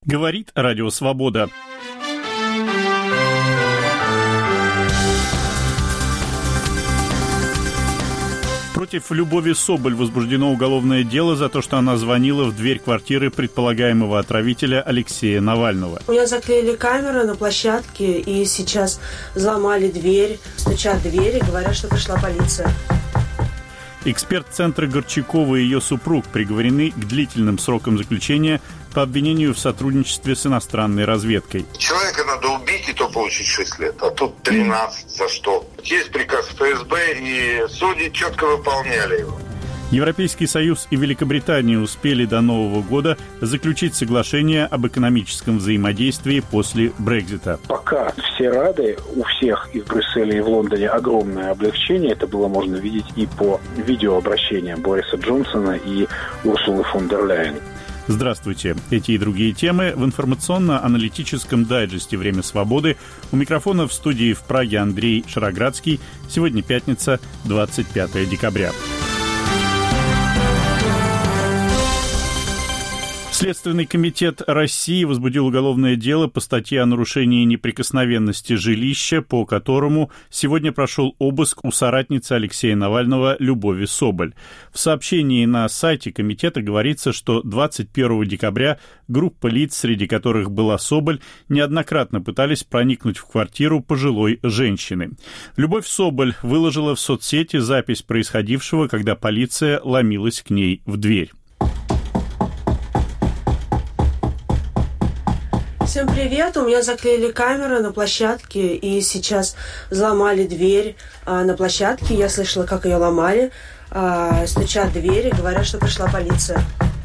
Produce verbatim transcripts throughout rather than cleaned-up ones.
Говорит Радио Свобода. Против Любови Соболь возбуждено уголовное дело за то, что она звонила в дверь квартиры предполагаемого отравителя Алексея Навального. У меня заклеили камеры на площадке, и сейчас взломали дверь, стучат в дверь и говорят, что пришла полиция. Эксперт Центра Горчакова и ее супруг приговорены к длительным срокам заключения по обвинению в сотрудничестве с иностранной разведкой. Человека надо убить, и то получить шесть лет, а тут тринадцать. За что? Есть приказ ФСБ, и судьи четко выполняли его. Европейский Союз и Великобритания успели до Нового года заключить соглашение об экономическом взаимодействии после Брексита. Пока все рады, у всех и в Брюсселе, и в Лондоне огромное облегчение. Это было можно видеть и по видеообращениям Бориса Джонсона и Урсулы фон дер Ляйен. Здравствуйте. Эти и другие темы в информационно-аналитическом дайджесте «Время свободы». У микрофона в студии в Праге Андрей Шароградский. Сегодня пятница, двадцать пятое декабря. Следственный комитет России возбудил уголовное дело по статье о нарушении неприкосновенности жилища, по которому сегодня прошел обыск у соратницы Алексея Навального Любови Соболь. В сообщении на сайте комитета говорится, что двадцать первого декабря группа лиц, среди которых была Соболь, неоднократно пытались проникнуть в квартиру пожилой женщины. Любовь Соболь выложила в соцсети запись происходившего, когда полиция ломилась к ней в дверь. Всем привет! У меня заклеили камеры на площадке, и сейчас взломали дверь а, на площадке. Я слышала, как ее ломали. А, стучат в дверь и говорят, что пришла полиция.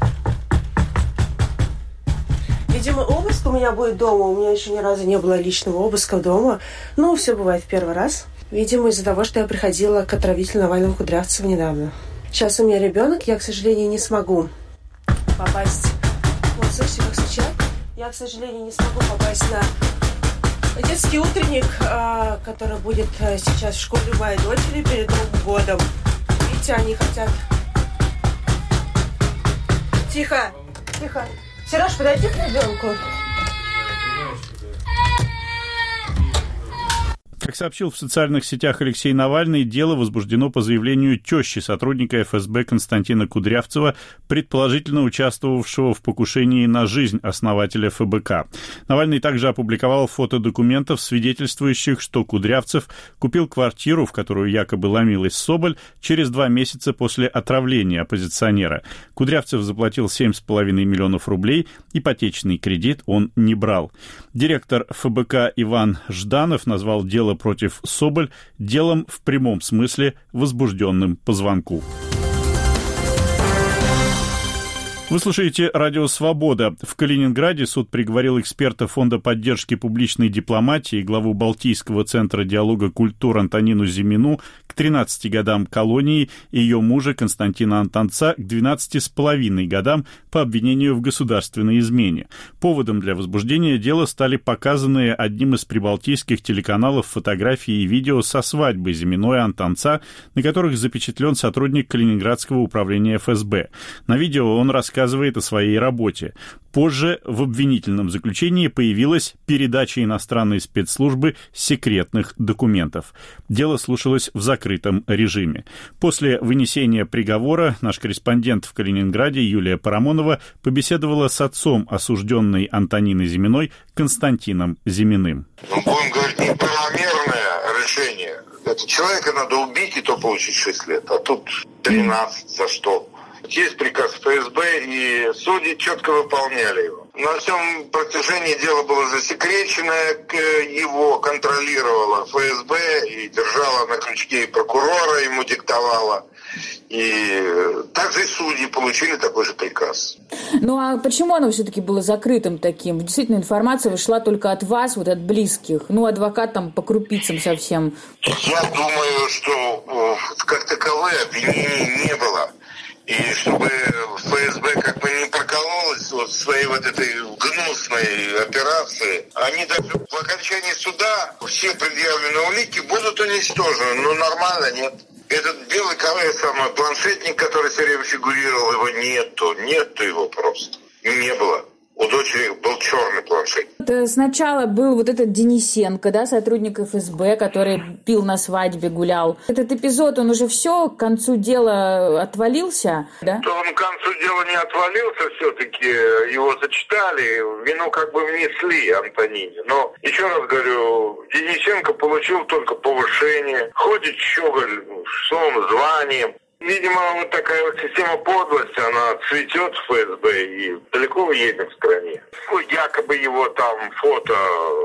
Видимо, обыск у меня будет дома. У меня еще ни разу не было личного обыска дома. Ну, все бывает в первый раз. Видимо, из-за того, что я приходила к отравителю Навального Кудрявцева недавно. Сейчас у меня ребенок, я, к сожалению, не смогу попасть. Вот, слышите, как стучат? Я, к сожалению, не смогу попасть на детский утренник, который будет сейчас в школе моей дочери перед Новым годом. Видите, они хотят... Тихо, тихо. Сереж, подойди к ребенку. Как сообщил в социальных сетях Алексей Навальный, дело возбуждено по заявлению тещи сотрудника эф эс бэ Константина Кудрявцева, предположительно участвовавшего в покушении на жизнь основателя эф бэ ка. Навальный также опубликовал фото документов, свидетельствующих, что Кудрявцев купил квартиру, в которую якобы ломилась Соболь, через два месяца после отравления оппозиционера. Кудрявцев заплатил семь с половиной миллионов рублей, ипотечный кредит он не брал. Директор эф бэ ка Иван Жданов назвал дело против Соболь делом в прямом смысле, возбужденным по звонку. Вы слушаете Радио Свобода. В Калининграде суд приговорил эксперта Фонда поддержки публичной дипломатии и главу Балтийского центра диалога культур Антонину Зимину к тринадцати годам колонии и ее мужа Константина Антонца к двенадцати с половиной годам по обвинению в государственной измене. Поводом для возбуждения дела стали показанные одним из прибалтийских телеканалов фотографии и видео со свадьбы Зиминой и Антонца, на которых запечатлен сотрудник Калининградского управления эф эс бэ. На видео он рассказывает рассказывает о своей работе. Позже в обвинительном заключении появилась передача иностранной спецслужбы секретных документов. Дело слушалось в закрытом режиме. После вынесения приговора наш корреспондент в Калининграде Юлия Парамонова побеседовала с отцом осужденной Антонины Зиминой Константином Зиминым. Ну, будем говорить, неправомерное решение. Это человека надо убить, и то получить шесть лет. А тут тринадцать. За что? Есть приказ эф эс бэ, и судьи четко выполняли его. На всем протяжении дела было засекречено, его контролировала эф эс бэ и держала на крючке, и прокурора ему диктовала. И также и судьи получили такой же приказ. Ну а почему оно все-таки было закрытым таким? Действительно, информация шла только от вас, вот от близких. Ну, адвокат там по крупицам совсем. Я думаю, что как таковое обвинений не было. И чтобы эф эс бэ как бы не прокололась вот в своей вот этой гнусной операции, они даже в окончании суда все предъявленные улики будут уничтожены. Ну, нормально, нет. Этот белый самый планшетник, который все время фигурировал, его нету. Нету его просто. И не было. У дочери был черный планшет. Это сначала был вот этот Денисенко, да, сотрудник эф эс бэ, который пил на свадьбе, гулял. Этот эпизод, он уже все, к концу дела отвалился, да? То он к концу дела не отвалился все-таки, его зачитали, вину как бы внесли Антонине. Но, еще раз говорю, Денисенко получил только повышение, ходит щеголь с новым званием. Видимо, вот такая вот система подлости, она цветет в эф эс бэ и далеко уедем в стране. Якобы его там фото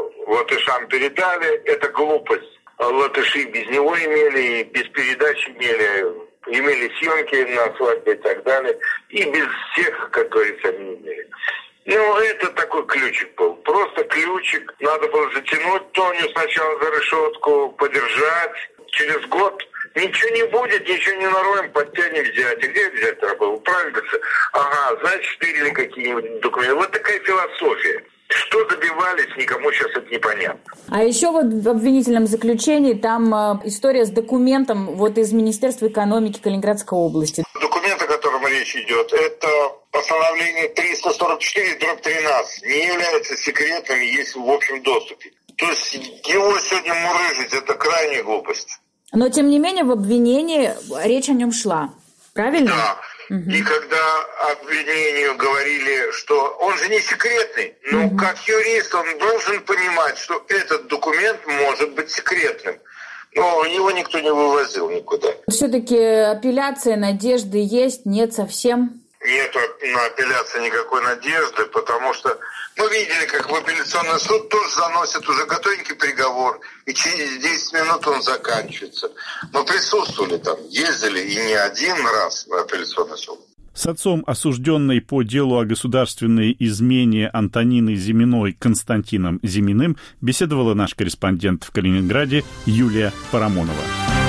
латышам передали, это глупость. Латыши без него имели, и без передачи имели, имели съемки на свадьбе и так далее. И без всех, как говорится, они имели. Ну, это такой ключик был. Просто ключик. Надо было затянуть Тоню сначала за решетку, подержать. Через год ничего не будет, ничего не нароем, подтянем взять. И где взять надо было? Правильно? Ага, значит, стырили какие-нибудь документы. Вот такая философия. Что добивались, никому сейчас это непонятно. А еще вот в обвинительном заключении там э, история с документом вот из Министерства экономики Калининградской области. Документ, о котором речь идет, это постановление триста сорок четыре дробь тринадцать. Не является секретным, есть в общем доступе. То есть его сегодня мурыжить – это крайняя глупость. Но, тем не менее, в обвинении речь о нем шла. Правильно? Да. Угу. И когда обвинению говорили, что он же не секретный, но угу. как юрист он должен понимать, что этот документ может быть секретным. Но его никто не вывозил никуда. Все-таки апелляция, надежды есть? Нет совсем? Нет на апелляции никакой надежды, потому что мы видели, как в апелляционный суд тоже заносят уже готовенький приговор, и через десять минут он заканчивается. Мы присутствовали там, ездили и не один раз в апелляционный суд. С отцом осужденной по делу о государственной измене Антонины Зиминой Константином Зиминым беседовала наш корреспондент в Калининграде Юлия Парамонова.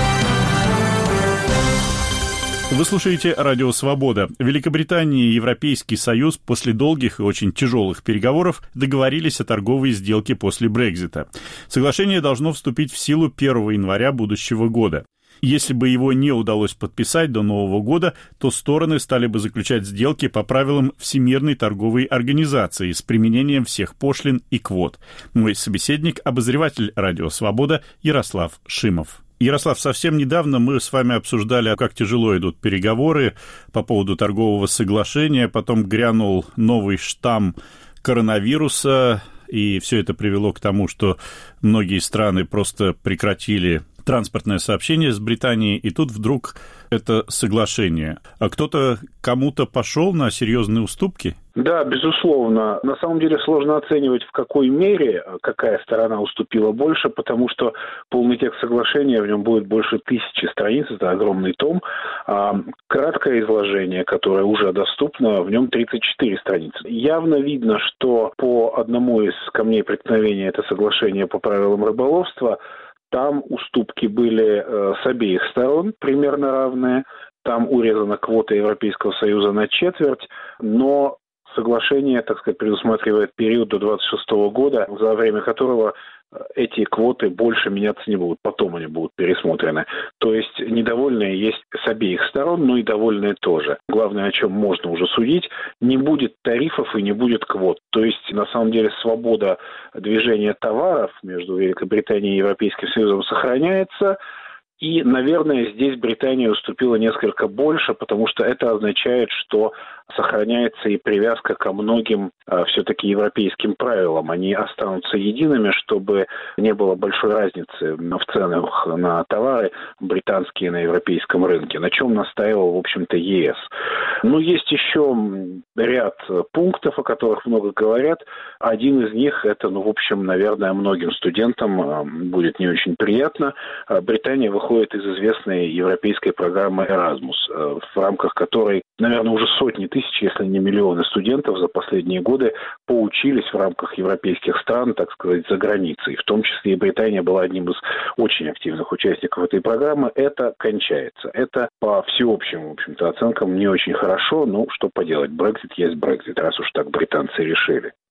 Вы слушаете «Радио Свобода». Великобритания и Европейский Союз после долгих и очень тяжелых переговоров договорились о торговой сделке после Брексита. Соглашение должно вступить в силу первого января будущего года. Если бы его не удалось подписать до Нового года, то стороны стали бы заключать сделки по правилам Всемирной торговой организации с применением всех пошлин и квот. Мой собеседник – обозреватель «Радио Свобода» Ярослав Шимов. Ярослав, совсем недавно мы с вами обсуждали, как тяжело идут переговоры по поводу торгового соглашения. Потом грянул новый штамм коронавируса, и все это привело к тому, что многие страны просто прекратили транспортное сообщение с Британией, и тут вдруг это соглашение. А кто-то кому-то пошел на серьезные уступки? Да, безусловно. На самом деле сложно оценивать, в какой мере какая сторона уступила больше, потому что полный текст соглашения, в нем будет больше тысячи страниц, это огромный том. А краткое изложение, которое уже доступно, в нем тридцать четыре страницы. Явно видно, что по одному из камней преткновения это соглашение по правилам рыболовства, там уступки были э, с обеих сторон примерно равные. Там урезана квота Европейского Союза на четверть, но соглашение, так сказать, предусматривает период до двадцать шестого года, за время которого эти квоты больше меняться не будут, потом они будут пересмотрены. То есть недовольные есть с обеих сторон, но и довольные тоже. Главное, о чем можно уже судить, не будет тарифов и не будет квот. То есть, на самом деле, свобода движения товаров между Великобританией и Европейским Союзом сохраняется. И, наверное, здесь Британия уступила несколько больше, потому что это означает, что сохраняется и привязка ко многим а, все-таки европейским правилам. Они останутся едиными, чтобы не было большой разницы в ценах на товары британские на европейском рынке, на чем настаивал, в общем-то, ЕС. Но есть еще ряд пунктов, о которых много говорят. Один из них, это, ну, в общем, наверное, многим студентам а, будет не очень приятно. А, Британия выходит из известной европейской программы Erasmus, в рамках которой, наверное, уже сотни тысяч, если не миллионы студентов за последние годы поучились в рамках европейских стран, так сказать, за границей. В том числе и Британия была одним из очень активных участников этой программы. Это кончается. Это по всеобщим, в общем-то, оценкам не очень хорошо. Ну, что поделать, Брексит есть Брексит, раз уж так британцы решили.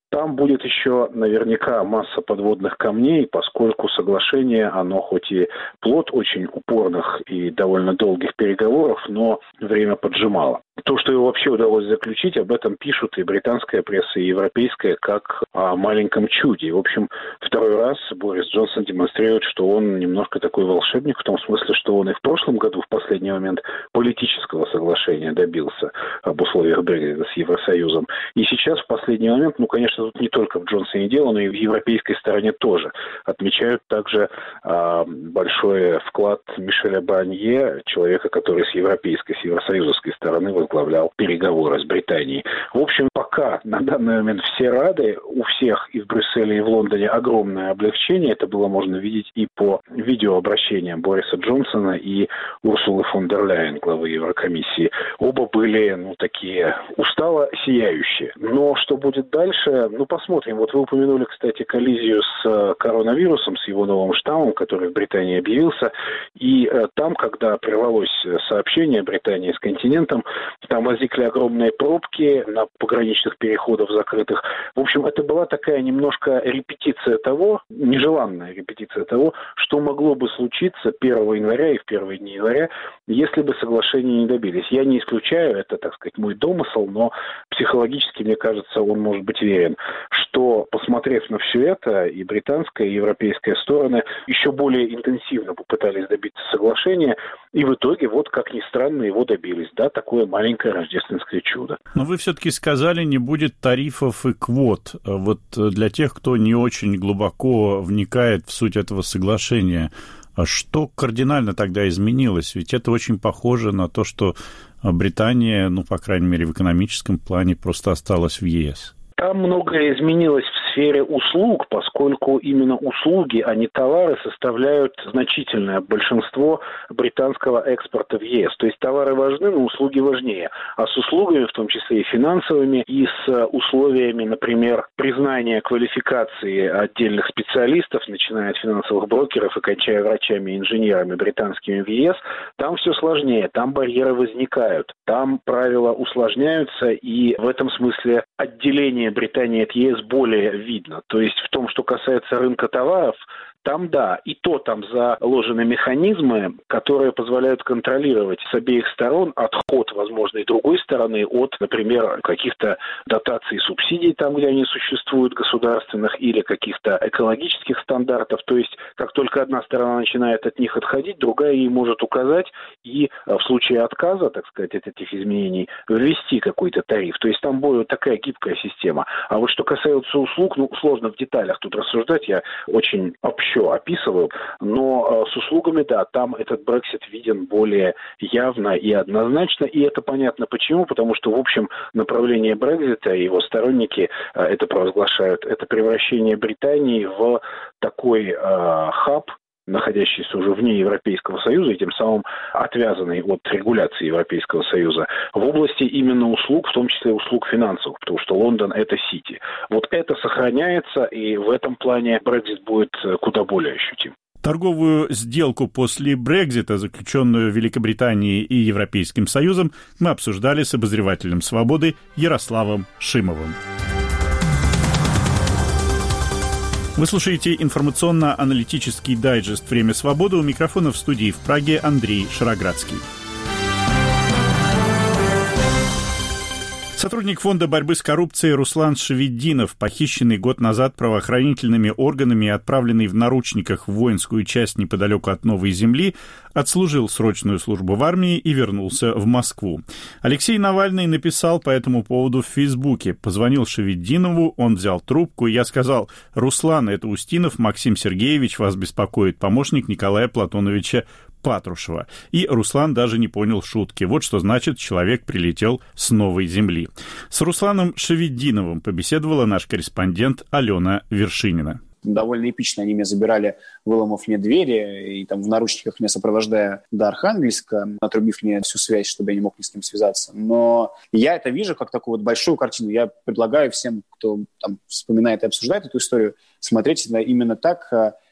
Там будет еще наверняка масса подводных камней, поскольку соглашение, оно хоть и плод очень упорных и довольно долгих переговоров, но время поджимало. То, что его вообще удалось заключить, об этом пишут и британская пресса, и европейская, как о маленьком чуде. В общем, второй раз Борис Джонсон демонстрирует, что он немножко такой волшебник, в том смысле, что он и в прошлом году, в последний момент, политического соглашения добился об условиях Брексита с Евросоюзом. И сейчас, в последний момент, ну, конечно, тут не только в Джонсоне дело, но и в европейской стороне тоже. Отмечают также э, большой вклад Мишеля Барнье, человека, который с европейской, с евросоюзовской стороны возглавлял переговоры с Британией. В общем, пока на данный момент все рады, у всех и в Брюсселе, и в Лондоне огромное облегчение. Это было можно видеть и по видеообращениям Бориса Джонсона и Урсулы фон дер Ляйен, главы Еврокомиссии. Оба были, ну, такие устало сияющие. Но что будет дальше, ну, посмотрим. Вот вы упомянули, кстати, коллизию с коронавирусом, с его новым штаммом, который в Британии объявился. И э, там, когда прервалось сообщение Британии с континентом, там возникли огромные пробки на пограничных переходах закрытых. В общем, это была такая немножко репетиция того, нежеланная репетиция того, что могло бы случиться первого января и в первые дни января, если бы соглашения не добились. Я не исключаю, это, так сказать, мой домысл, но психологически, мне кажется, он может быть верен, что, посмотрев на все это, и британская, и европейская стороны еще более интенсивно попытались добиться соглашения, и в итоге, вот как ни странно, его добились. Да, такое маленькое рождественское чудо. Но вы все-таки сказали, не будет тарифов и квот. Вот для тех, кто не очень глубоко вникает в суть этого соглашения, а что кардинально тогда изменилось? Ведь это очень похоже на то, что Британия, ну, по крайней мере, в экономическом плане просто осталась в ЕС. Там многое изменилось в сфере услуг, поскольку именно услуги, а не товары, составляют значительное большинство британского экспорта в ЕС. То есть товары важны, но услуги важнее. А с услугами, в том числе и финансовыми, и с условиями, например, признания квалификации отдельных специалистов, начиная от финансовых брокеров и кончая врачами и инженерами британскими в ЕС, там все сложнее, там барьеры возникают, там правила усложняются, и в этом смысле отделение Британии от ЕС более видно. То есть в том, что касается рынка товаров, там да, и то там заложены механизмы, которые позволяют контролировать с обеих сторон отход возможной другой стороны от, например, каких-то дотаций и субсидий там, где они существуют, государственных, или каких-то экологических стандартов. То есть как только одна сторона начинает от них отходить, другая ей может указать и в случае отказа, так сказать, от этих изменений ввести какой-то тариф. То есть там более такая гибкая система. А вот что касается услуг, ну, сложно в деталях тут рассуждать, я очень общо описываю, но э, с услугами, да, там этот Брексит виден более явно и однозначно, и это понятно почему, потому что, в общем, направление Брексита и его сторонники э, это провозглашают, это превращение Британии в такой э, хаб, находящийся уже вне Европейского Союза и тем самым отвязанный от регуляции Европейского Союза, в области именно услуг, в том числе услуг финансовых, потому что Лондон – это Сити. Вот это сохраняется, и в этом плане Брексит будет куда более ощутим. Торговую сделку после Брексита, заключенную Великобританией и Европейским Союзом, мы обсуждали с обозревателем «Свободы» Ярославом Шимовым. Вы слушаете информационно-аналитический дайджест «Время свободы». У микрофона в студии в Праге Андрей Шароградский. Сотрудник Фонда борьбы с коррупцией Руслан Шеведдинов, похищенный год назад правоохранительными органами и отправленный в наручниках в воинскую часть неподалеку от Новой Земли, отслужил срочную службу в армии и вернулся в Москву. Алексей Навальный написал по этому поводу в Фейсбуке. Позвонил Шеведдинову, он взял трубку, и я сказал: «Руслан, это Устинов Максим Сергеевич, вас беспокоит, помощник Николая Платоновича Патрушева». И Руслан даже не понял шутки. Вот что значит «человек прилетел с новой земли». С Русланом Шеведдиновым побеседовала наш корреспондент Алена Вершинина. Довольно эпично они меня забирали, выломав мне двери и там в наручниках меня сопровождая до Архангельска, отрубив мне всю связь, чтобы я не мог ни с кем связаться. Но я это вижу как такую вот большую картину. Я предлагаю всем, кто там вспоминает и обсуждает эту историю, смотреть именно так.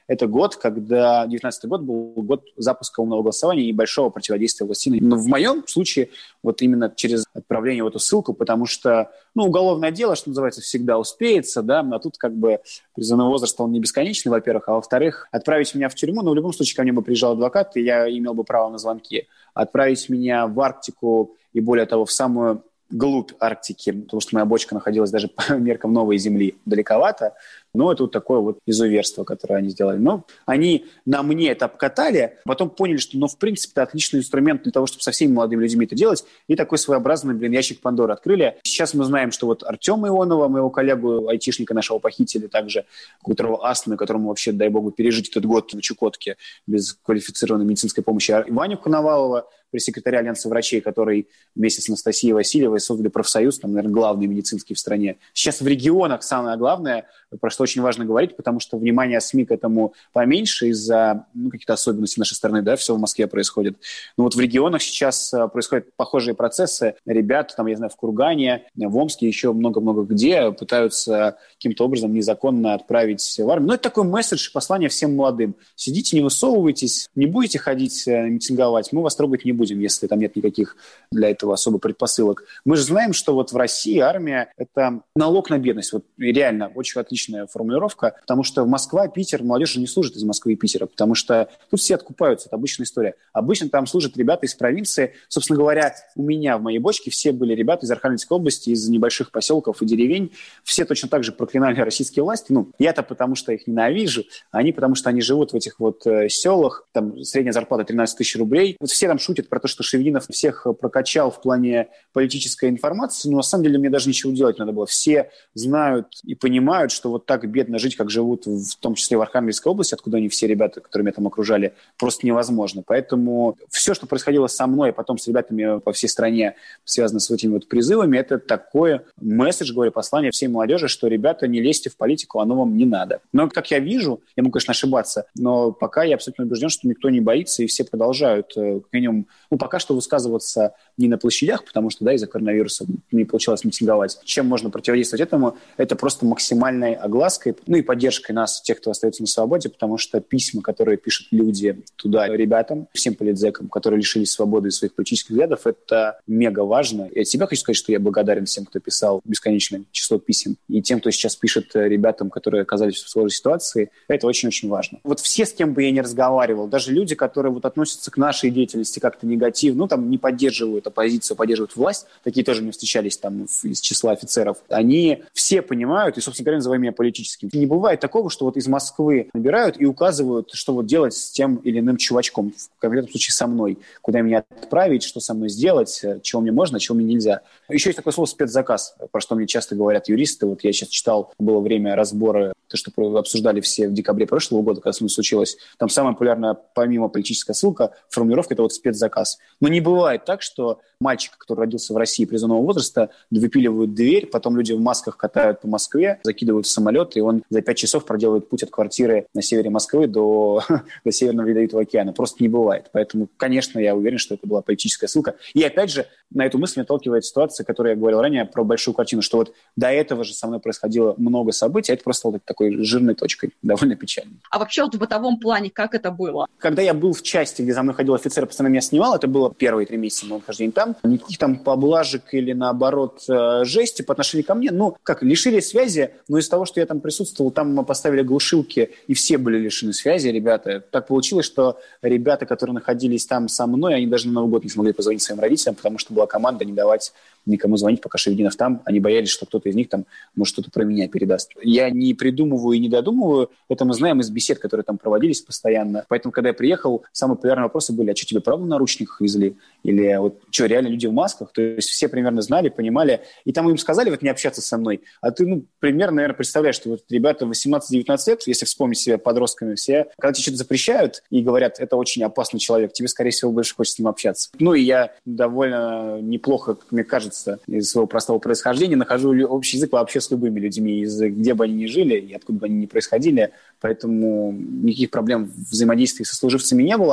это год, когда девятнадцатый год был год запуска умного голосования и большого противодействия власти. Но в моем случае вот именно через отправление в эту ссылку, потому что, ну, уголовное дело, что называется, всегда успеется, да, а тут как бы призывной возраст, он не бесконечный, во-первых, а во-вторых, отправить меня в тюрьму, ну, в любом случае ко мне бы приезжал адвокат, и я имел бы право на звонки. Отправить меня в Арктику и, более того, в самую глубь Арктики, потому что моя бочка находилась даже по меркам новой Земли далековато, но это вот такое вот изуверство, которое они сделали. Но они на мне это обкатали, потом поняли, что, ну, в принципе, это отличный инструмент для того, чтобы со всеми молодыми людьми это делать, и такой своеобразный, блин, ящик Пандоры открыли. Сейчас мы знаем, что вот Артема Ионова, моего коллегу, айтишника нашего, похитили также, у которого астма, которому вообще, дай богу, пережить этот год на Чукотке без квалифицированной медицинской помощи. А Ваню Коновалова, пресс-секретаря Альянса врачей, который вместе с Анастасией Васильевой создали профсоюз, там, наверное, главный медицинский в стране. Сейчас в регионах самое главное, про что очень важно говорить, потому что внимание СМИ к этому поменьше из-за, ну, каких-то особенностей нашей страны, да, все в Москве происходит. Но вот в регионах сейчас происходят похожие процессы. Ребята, там, я знаю, в Кургане, в Омске, еще много-много где пытаются каким-то образом незаконно отправить в армию. Ну, это такой месседж, послание всем молодым. Сидите, не высовывайтесь, не будете ходить митинговать, мы вас трогать не будем, если там нет никаких для этого особо предпосылок. Мы же знаем, что вот в России армия – это налог на бедность. Вот реально очень отличная формулировка, потому что Москва, Питер, молодежь же не служит из Москвы и Питера, потому что тут все откупаются, это обычная история. Обычно там служат ребята из провинции. Собственно говоря, у меня в моей бочке все были ребята из Архангельской области, из небольших поселков и деревень. Все точно так же проклинали российские власти. Ну, я-то потому что их ненавижу, а они потому что они живут в этих вот э, селах, там средняя зарплата тринадцать тысяч рублей. Вот все там шутят про то, что Шевинов всех прокачал в плане политической информации, но на самом деле мне даже ничего делать надо было. Все знают и понимают, что вот так бедно жить, как живут, в том числе в Архангельской области, откуда они все ребята, которые меня там окружали, просто невозможно. Поэтому все, что происходило со мной, а потом с ребятами по всей стране, связано с этими вот призывами, это такое месседж, говорю, послание всей молодежи, что, ребята, не лезьте в политику, оно вам не надо. Но, как я вижу, я могу, конечно, ошибаться, но пока я абсолютно убежден, что никто не боится, и все продолжают, как минимум, ну, пока что высказываться не на площадях, потому что, да, из-за коронавируса не получалось митинговать. Чем можно противодействовать этому? Это просто максимальной оглаской, ну и поддержкой нас, тех, кто остается на свободе, потому что письма, которые пишут люди туда ребятам, всем политзекам, которые лишились свободы и своих политических взглядов, это мега важно. И от себя хочу сказать, что я благодарен всем, кто писал бесконечное число писем, и тем, кто сейчас пишет ребятам, которые оказались в сложной ситуации, это очень-очень важно. Вот все, с кем бы я ни разговаривал, даже люди, которые вот относятся к нашей деятельности как-то негативно, ну, там, не поддерживают оппозицию, поддерживают власть, такие тоже не встречались там из числа офицеров, они все понимают, и, собственно говоря, называют меня политическим. Не бывает такого, что вот из Москвы набирают и указывают, что вот делать с тем или иным чувачком, в конкретном случае со мной, куда меня отправить, что со мной сделать, чего мне можно, чего мне нельзя. Еще есть такое слово «спецзаказ», про что мне часто говорят юристы. Вот я сейчас читал, было время разбора, то, что обсуждали все в декабре прошлого года, когда с мной случилось. Там самая популярная, помимо политическая ссылка, формулировка – это вот спецзаказ. Но не бывает так, что мальчик, который родился в России призывного возраста, выпиливают дверь, потом люди в масках катают по Москве, закидывают в самолет, и он за пять часов проделывает путь от квартиры на севере Москвы до, до Северного Ледовитого океана. Просто не бывает. Поэтому, конечно, я уверен, что это была политическая ссылка. И опять же, на эту мысль наталкивает ситуация, о которой я говорил ранее, про большую картину, что вот до этого же со мной происходило много событий, а это просто вот такой жирной точкой, довольно печально. А вообще вот в бытовом плане как это было? Когда я был в части, где за мной ходил офицер, постоянно меня снимал, это было первые три месяца моего нахождения там, никаких там поблажек или, наоборот, жести по отношению ко мне, ну, как, лишили связи, но из-за того, что я там присутствовал, там мы поставили глушилки, и все были лишены связи, ребята. Так получилось, что ребята, которые находились там со мной, они даже на Новый год не смогли позвонить своим родителям, потому что была команда не давать никому звонить, пока Шевединов там. Они боялись, что кто-то из них там, может, что-то про меня передаст. Я не придумываю и не додумываю. Это мы знаем из бесед, которые там проводились постоянно. Поэтому, когда я приехал, самые популярные вопросы были: а что, тебе правда в наручниках везли? Или вот что, реально люди в масках? То есть все примерно знали, понимали. И там им сказали вот не общаться со мной. А ты, ну, примерно, наверное, представляешь, что вот ребята восемнадцать-девятнадцать лет, если вспомнить себя подростками, все, когда тебе что-то запрещают и говорят, это очень опасный человек, тебе, скорее всего, больше хочется с ним общаться. Ну, и я довольно неплохо, как мне кажется, из своего простого происхождения нахожу общий язык вообще с любыми людьми, из где бы они ни жили и откуда бы они ни происходили. Поэтому никаких проблем в взаимодействии со служивцами не было.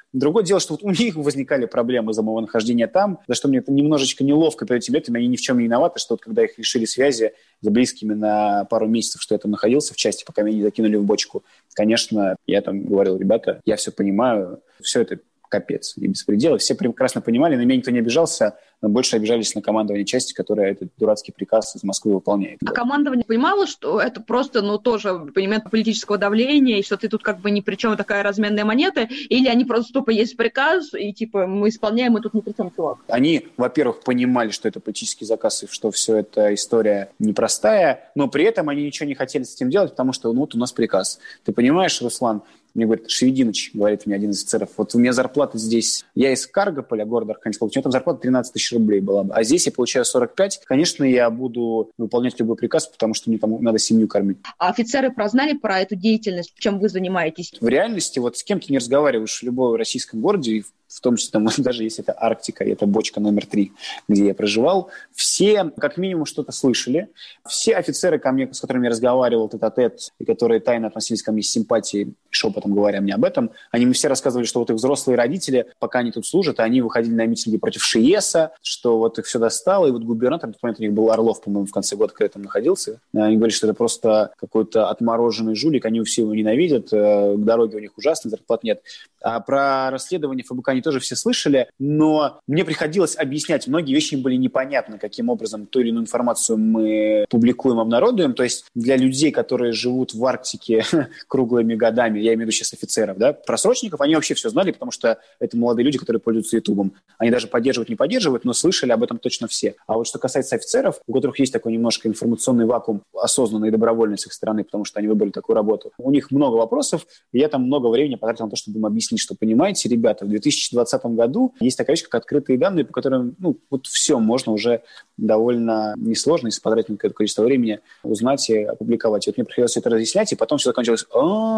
Другое дело, что вот у них возникали проблемы из-за моего нахождения там, за что мне это немножечко неловко перед этими летами, они ни в чем не виноваты, что вот когда их лишили связи с близкими на пару месяцев, что я там находился в части, пока меня не закинули в бочку, конечно, я там говорил, ребята, я все понимаю, все это капец и беспредел. Все прекрасно понимали, на меня никто не обижался, но больше обижались на командование части, которое этот дурацкий приказ из Москвы выполняет. А командование понимало, что это просто, ну, тоже элемент политического давления, и что ты тут как бы ни при чем, такая разменная монета, или они просто тупо есть приказ, и типа мы исполняем, мы тут ни при чем, чувак? Они, во-первых, понимали, что это политический заказ, и что все это история непростая, но при этом они ничего не хотели с этим делать, потому что, ну, вот у нас приказ. Ты понимаешь, Руслан, мне говорит, Шевединович, говорит мне один из офицеров, вот у меня зарплата здесь, я из Каргополя, города Архангельска, у меня там зарплата тринадцать тысяч рублей была бы, а здесь я получаю сорок пять, конечно, я буду выполнять любой приказ, потому что мне там надо семью кормить. А офицеры прознали про эту деятельность, чем вы занимаетесь? В реальности, вот с кем ты не разговариваешь в любом российском городе, в том числе, там, даже если это Арктика, и это бочка номер три, где я проживал, все как минимум что-то слышали. Все офицеры, ко мне, с которыми я разговаривал тет-а-тет, и которые тайно относились ко мне с симпатией, шепотом говоря мне об этом, они мне все рассказывали, что вот их взрослые родители, пока они тут служат, они выходили на митинги против ШИЭСа, что вот их все достало, и вот губернатор, в тот момент у них был Орлов, по-моему, в конце года, когда я там находился, они говорили, что это просто какой-то отмороженный жулик, они все его ненавидят, дороги у них ужасные, зарплат нет. А про расследование ФБК они тоже все слышали, но мне приходилось объяснять, многие вещи им были непонятны, каким образом ту или иную информацию мы публикуем, обнародуем. То есть для людей, которые живут в Арктике круглыми годами, я имею в виду сейчас офицеров, да, про срочников, они вообще все знали, потому что это молодые люди, которые пользуются Ютубом. Они даже поддерживают, не поддерживают, но слышали об этом точно все. А вот что касается офицеров, у которых есть такой немножко информационный вакуум, осознанный и добровольный с их стороны, потому что они выбрали такую работу, у них много вопросов, и я там много времени потратил на то, чтобы им объяснить, что, понимаете, ребята, в две тысячи двадцатом году есть такая вещь, как открытые данные, по которым, ну, вот все можно уже довольно несложно, если потратить на какое-то количество времени, узнать и опубликовать. И вот мне приходилось это разъяснять, и потом все закончилось.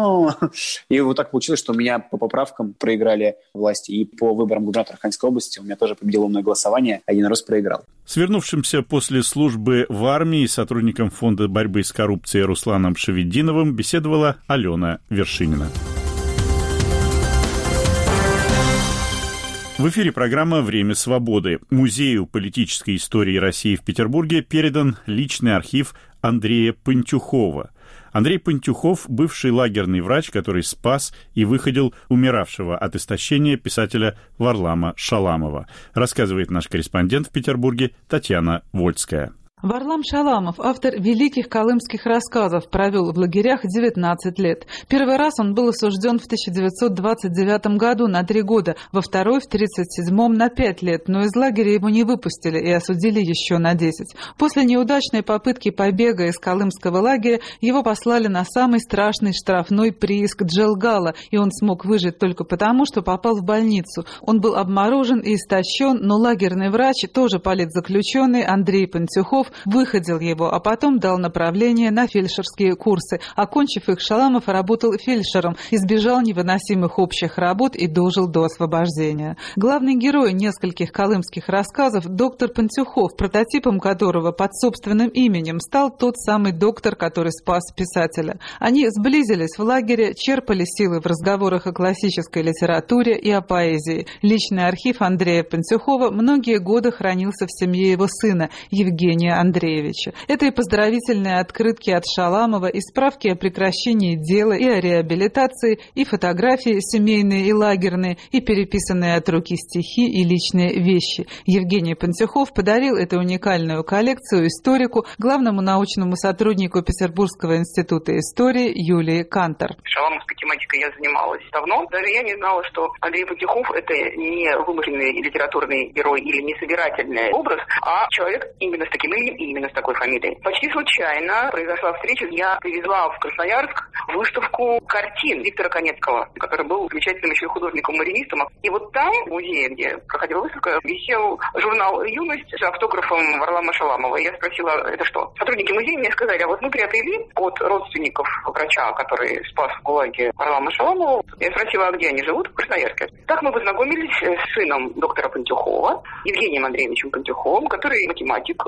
И вот так получилось, что меня по поправкам проиграли власти. И по выборам губернатора Архангельской области у меня тоже победило умное голосование, а Единорос проиграл. С вернувшимся после службы в армии сотрудником Фонда борьбы с коррупцией Русланом Шевединовым беседовала Алена Вершинина. В эфире программа «Время свободы». Музею политической истории России в Петербурге передан личный архив Андрея Пантюхова. Андрей Пантюхов – бывший лагерный врач, который спас и выходил умиравшего от истощения писателя Варлама Шаламова, рассказывает наш корреспондент в Петербурге Татьяна Вольская. Варлам Шаламов, автор великих колымских рассказов, провел в лагерях девятнадцать лет. Первый раз он был осужден в тысяча девятьсот двадцать девятом году на три года, во второй в тридцать седьмом на пять лет, но из лагеря его не выпустили и осудили еще на десять. После неудачной попытки побега из колымского лагеря его послали на самый страшный штрафной прииск Джелгала, и он смог выжить только потому, что попал в больницу. Он был обморожен и истощен, но лагерный врач, тоже политзаключенный Андрей Пантюхов, выходил его, а потом дал направление на фельдшерские курсы. Окончив их, Шаламов работал фельдшером, избежал невыносимых общих работ и дожил до освобождения. Главный герой нескольких колымских рассказов – доктор Пантюхов, прототипом которого под собственным именем стал тот самый доктор, который спас писателя. Они сблизились в лагере, черпали силы в разговорах о классической литературе и о поэзии. Личный архив Андрея Пантюхова многие годы хранился в семье его сына Евгения Андреевича. Это и поздравительные открытки от Шаламова, и справки о прекращении дела, и о реабилитации, и фотографии семейные и лагерные, и переписанные от руки стихи и личные вещи. Евгений Пантюхов подарил эту уникальную коллекцию историку, главному научному сотруднику Петербургского института истории Юлии Кантор. Шаламовской тематикой я занималась давно. Даже я не знала, что Андрей Пантюхов – это не вымышленный литературный герой или не собирательный образ, а человек именно с таким именем и именно с такой фамилией. Почти случайно произошла встреча. Я привезла в Красноярск выставку картин Виктора Конецкого, который был замечательным еще художником-маринистом. И вот там, в музее, где проходила выставка, висел журнал «Юность» с автографом Варлама Шаламова. И я спросила, это что? Сотрудники музея мне сказали, а вот мы приобрели от родственников врача, который спас в ГУЛАГе Варлама Шаламова. Я спросила, а где они живут? В Красноярске. Так мы познакомились с сыном доктора Пантюхова, Евгением Андреевичем Пантюховым, который математик. Он закончил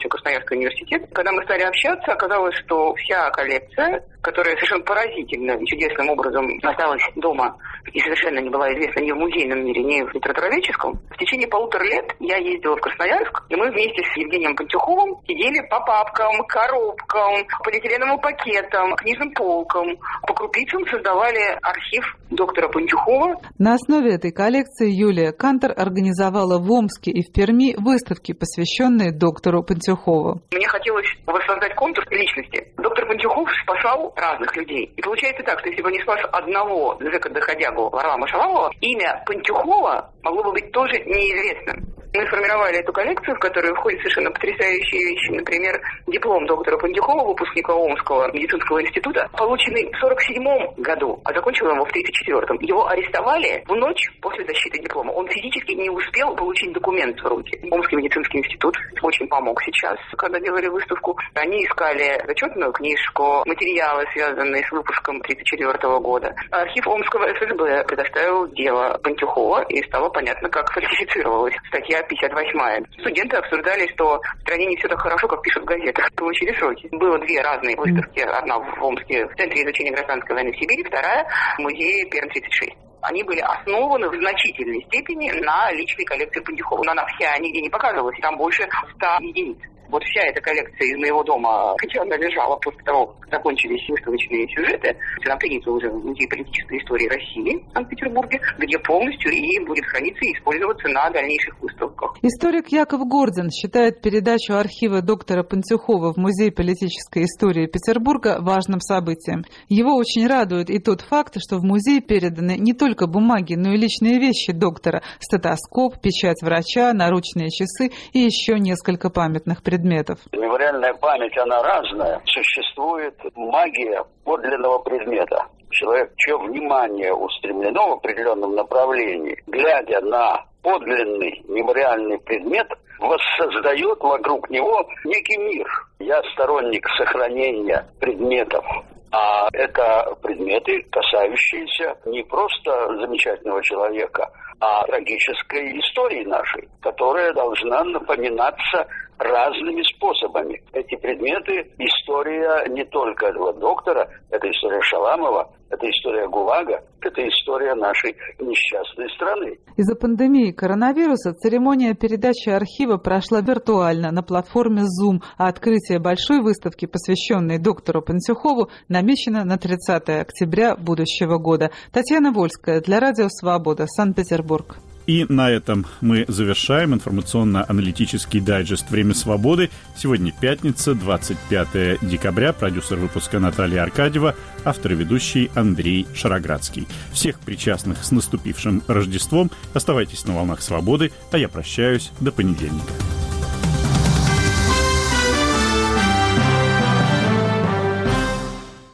закончил Красноярский университет. Когда мы стали общаться, оказалось, что вся коллекция, которая совершенно поразительно и чудесным образом осталась дома и совершенно не была известна ни в музейном мире, ни в литературоведческом, в течение полутора лет я ездила в Красноярск, и мы вместе с Евгением Пантюховым сидели по папкам, коробкам, полиэтиленовым пакетам, книжным полкам. По крупицам создавали архив доктора Пантюхова. На основе этой коллекции Юлия Кантор организовала в Омске и в Перми выставки, посвященные доктору Пантюхову. Мне хотелось воссоздать контур личности. Доктор Пантюхов спасал разных людей. И получается так, что если бы не спас одного зэка-доходягу Варлама Шаламова, имя Пантюхова могло бы быть тоже неизвестным. Мы сформировали эту коллекцию, в которую входят совершенно потрясающие вещи. Например, диплом доктора Пантюхова, выпускника Омского медицинского института, полученный в сорок седьмом году, а закончил его в тридцать четвёртом. Его арестовали в ночь после защиты диплома. Он физически не успел получить документ в руки. Омский медицинский институт очень помог сейчас, когда делали выставку. Они искали зачетную книжку, материалы, связанные с выпуском тридцать четвёртого года. Архив Омского эф эс бэ предоставил дело Пантюхова, и стало понятно, как фальсифицировалась статья пятьдесят восьмая. Студенты обсуждали, что в стране не все так хорошо, как пишут в газетах. Получили сроки. Было две разные выставки. Одна в Омске в Центре изучения гражданской войны в Сибири, вторая в музее Пермь тридцать шесть. Они были основаны в значительной степени на личной коллекции Пантюхова. Но она вся нигде не показывалась, там больше ста единиц. Вот вся эта коллекция из моего дома, хотя она лежала после того, как закончились выставочные сюжеты, она принята уже в Музее политической истории России в Санкт-Петербурге, где полностью и будет храниться и использоваться на дальнейших выставках. Историк Яков Гордин считает передачу архива доктора Пантюхова в Музей политической истории Петербурга важным событием. Его очень радует и тот факт, что в музей переданы не только бумаги, но и личные вещи доктора: стетоскоп, печать врача, наручные часы и еще несколько памятных предметов. предметов. Мемориальная память, она разная. Существует магия подлинного предмета. Человек, чье внимание устремлено в определенном направлении, глядя на подлинный мемориальный предмет, воссоздает вокруг него некий мир. Я сторонник сохранения предметов. А это предметы, касающиеся не просто замечательного человека, а трагической истории нашей, которая должна напоминаться разными способами. Эти предметы — история не только этого доктора, это история Шаламова, это история ГУЛАГа, это история нашей несчастной страны. Из-за пандемии коронавируса церемония передачи архива прошла виртуально на платформе Zoom, а открытие большой выставки, посвященной доктору Пантюхову, намечено на тридцатое октября будущего года. Татьяна Вольская для Радио Свобода, Санкт-Петербург. И на этом мы завершаем информационно-аналитический дайджест «Время свободы». Сегодня пятница, двадцать пятое декабря. Продюсер выпуска Наталья Аркадьева, автор и ведущий Андрей Шароградский. Всех причастных с наступившим Рождеством. Оставайтесь на волнах свободы, а я прощаюсь до понедельника.